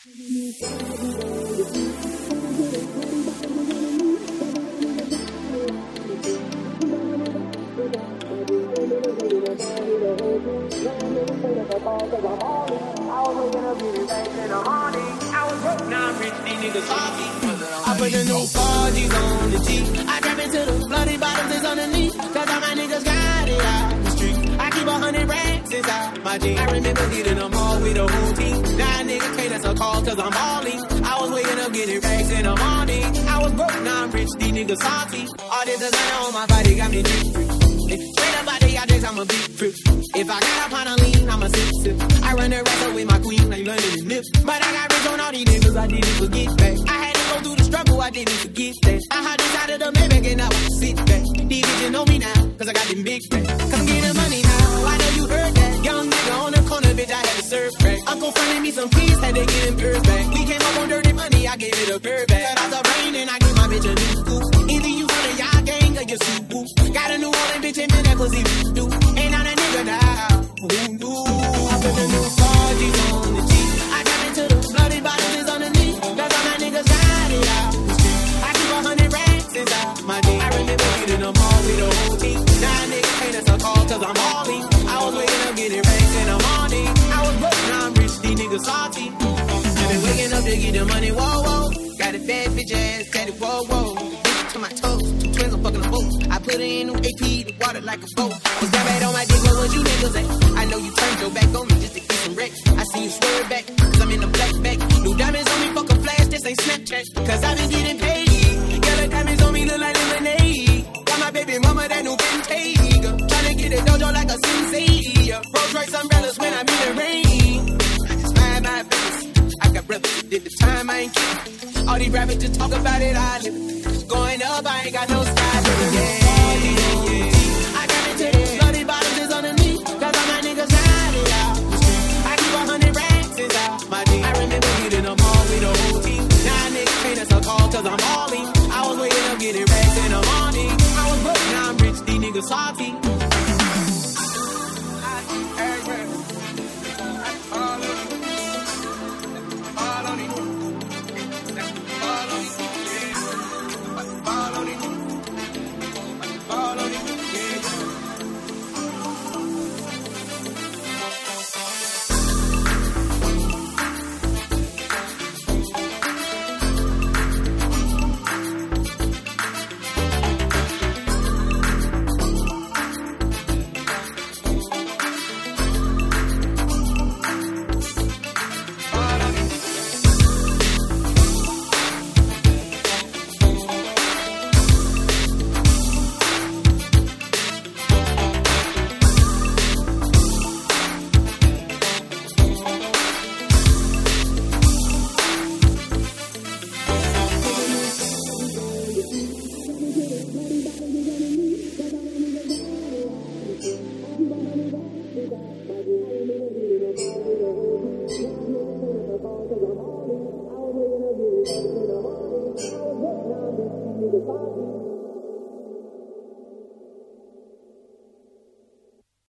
I put the new 4G's on the G. I trap into the bloody bottoms is underneath. Cause all my niggas got it out the street. I keep 100 racks inside my jeans. I remember getting them all with the whole team. Now niggas can't answer call cause I'm balling. I was waking up getting racks in the morning. I was broke, now I'm rich, these niggas salty. All this designer on my body got me deep free. Straight up out the objects, I'm a big fruit. If I got up on a lean, I'm a sip. I run the rest with my queen like London and Nip. But I got rich on all these niggas, I didn't forget that. I had to go through the struggle, I didn't forget that. I had to out of the Maybach and I was sit back. These bitches know me now, cause I got them big facts. Cause I'm getting money now, I know you heard that. Young nigga on the corner, bitch, I had to serve crack. Uncle fronted me some keys, had to get them birds back. We came up on dirty money, I gave it a bird back. Cut out the rain and I gave my bitch a new scoop. Either you for the y'all gang or you soup whoop. Got a new Orleans bitch and that pussy do. Ain't on a nigga now. Who I put the new 4G's on the G. I got into the bloody bottoms is underneath. That's all my niggas got it out the street. I keep 100 racks inside my jeans. I remember getting them all with the whole team. Now niggas can't answer call cause I'm balling. I was waking up getting racks in the morning. I was broke, now I'm rich, these niggas salty. I been waking up to get the money, whoa, whoa. Got a bad bitch ass, tatted, whoa, whoa. To my toes, two twins, I'm fucking a boat. I put it in AP, the water like a boat. Was that right on my dick, what you niggas at? I know you turned your back on me just to get some wreck. I see you swerve back, cause I'm in the black bag. New diamonds on me, fuck a flash, this ain't Snapchat. Cause I been getting paid. Yellow diamonds on me look like lemonade. Got my baby mama that new Bentayga. Tryna get a dojo like a sensei. Rolls Royce umbrellas when I'm in the rain. I just mind my business. I got brothers that did the time, I ain't kidding. All these rappers just talk about it, I live it. Going up, I ain't got no style. Yeah. I got into the bloody bottoms is underneath. Cause all my niggas got it out the street. I keep 100 racks inside my jeans. I remember getting them all with the whole team. Now niggas can't answer call cause I'm balling. I was waking up getting racks in the morning. I was broke, now I'm rich, these niggas salty.